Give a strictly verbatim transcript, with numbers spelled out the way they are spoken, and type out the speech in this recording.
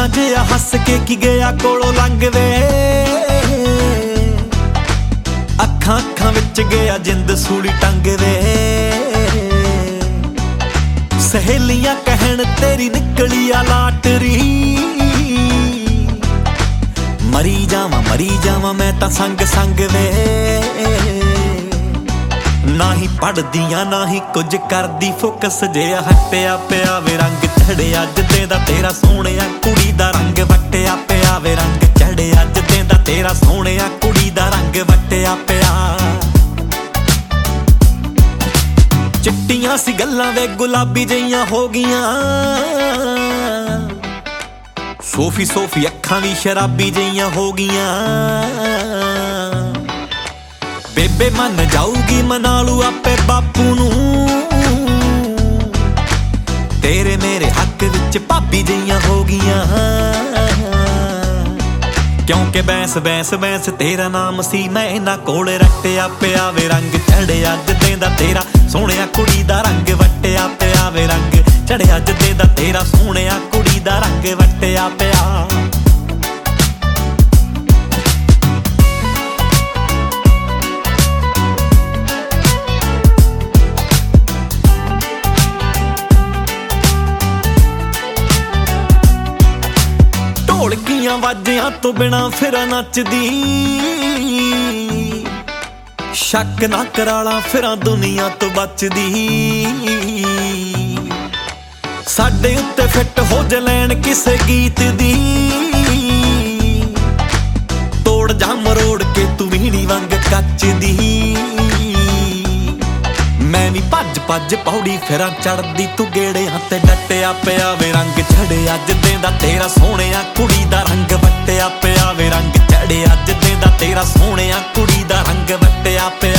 ਸੋਹਣਾ ਜਿਹਾ ਹੱਸ ਕੇ ਕੀ ਗਿਆ ਕੋਲੋਂ ਲੰਘ ਵੇ, ਅੱਖਾਂ ਅੱਖਾਂ ਵਿੱਚ ਗਿਆ ਜਿੰਦ ਸੂਲੀ ਟੰਗ ਵੇ। ਸਹੇਲੀਆਂ ਕਹਿਣ ਤੇਰੀ ਨਿਕਲੀ ਆ ਲਾਟਰੀ, ਮਰੀ ਜਾਵਾਂ ਮਰੀ ਜਾਵਾਂ ਮੈਂ ਤਾਂ ਸੰਗ ਸੰਗ ਵੇ। ਨਾ ਹੀ ਪੜਦੀਆਂ ਨਾ ਹੀ ਕੁਝ ਕਰਦੀ, ਫੋਕਸ ਜਿਹਾ ਹਟਿਆ ਪਿਆ ਵੇ। ਰੰਗ ਚੜਿਆ ਅੱਜ ਤੇ ਦਾ ਤੇਰਾ ਸੋਹਣਿਆ ਕੁੜੀ ਦਾ ਰੰਗ ਵਟਿਆ ਪਿਆ ਵੇ। ਰੰਗ ਚੜਿਆ ਅੱਜ ਤੇ ਦਾ ਤੇਰਾ ਸੋਹਣਿਆ ਕੁੜੀ ਦਾ ਰੰਗ ਵਟਿਆ ਪਿਆ। ਚਿੱਟੀਆਂ ਸੀ ਗੱਲਾਂ ਵੇ ਗੁਲਾਬੀ ਜਿਹੀਆਂ ਹੋ ਗਈਆਂ, ਸੋਫੀ ਸੋਫੀ ਅੱਖਾਂ ਵੀ ਸ਼ਰਾਬੀ ਜਿਹੀਆਂ ਹੋ ਗਈਆਂ। ਬੇਬੇ ਮੰਨ ਜਾਊਗੀ ਮਨਾ ਲੂ ਆਪੇ ਬਾਪੂ ਨੂੰ, ਤੇਰੇ ਮੇਰੇ ਹੱਕ ਵਿੱਚ ਭਾਬੀ ਜਿਹੀਆਂ ਹੋ ਗਈਆਂ। ਕਿਉਂਕਿ ਬੈਂਸ ਬੈਂਸ ਬੈਂਸ ਤੇਰਾ ਨਾਮ ਸੀ ਮੈਂ ਇਹਨਾਂ ਕੋਲ ਰੱਟਿਆ ਪਿਆ ਵੇ। ਰੰਗ ਚੜਿਆ ਅੱਜ ਤੇ ਦਾ ਤੇਰਾ ਸੋਹਣਿਆ ਕੁੜੀ ਦਾ ਰੰਗ ਵਟਿਆ ਪਿਆ ਵੇ। ਰੰਗ ਚੜਿਆ ਅੱਜ ਤੇ ਦਾ ਤੇਰਾ ਸੋਹਣਿਆ ਕੁੜੀ ਦਾ ਰੰਗ ਵਟਿਆ ਪਿਆ। ਢੋਲਕੀਆਂ ਵਾਜਿਆਂ ਤੋਂ ਬਿਨਾਂ ਫਿਰ ਨੱਚਦੀ, ਸ਼ੱਕ ਨਾ ਕਰਾਲਾ ਫਿਰਾਂ ਦੁਨੀਆ ਤੋਂ ਬਚਦੀ। ਸਾਡੇ ਉੱਤੇ ਫਿੱਟ ਹੋ ਜਾ ਲੈਣ ਕਿਸੇ ਗੀਤ ਦੀ, ਤੋੜ ਜਾ ਮਰੋੜ ਕੇ ਤੂੰ ਵੀਣੀ ਵਾਂਗ ਕੱਚਦੀ। ਮੈਂ ਵੀ ਭੱਜ ਭੱਜ ਪੌੜੀ ਫਿਰਾਂ ਚੜਦੀ, ਤੂੰ ਗੇੜਿਆਂ ਤੇ ਡੱਟਿਆ ਪਿਆ ਵੇ। ਰੰਗ ਚੜਿਆ ਅੱਜ ਤੇ ਦਾ ਤੇਰਾ ਸੋਹਣਿਆ ਕੁੜੀ ਦਾ ਰੰਗ ਵਟਿਆ ਪਿਆ ਵੇ। ਰੰਗ ਚੜਿਆ ਅੱਜ ਤੇ ਦਾ ਤੇਰਾ ਸੋਹਣਿਆ ਕੁੜੀ ਦਾ ਰੰਗ ਵਟਿਆ ਪਿਆ।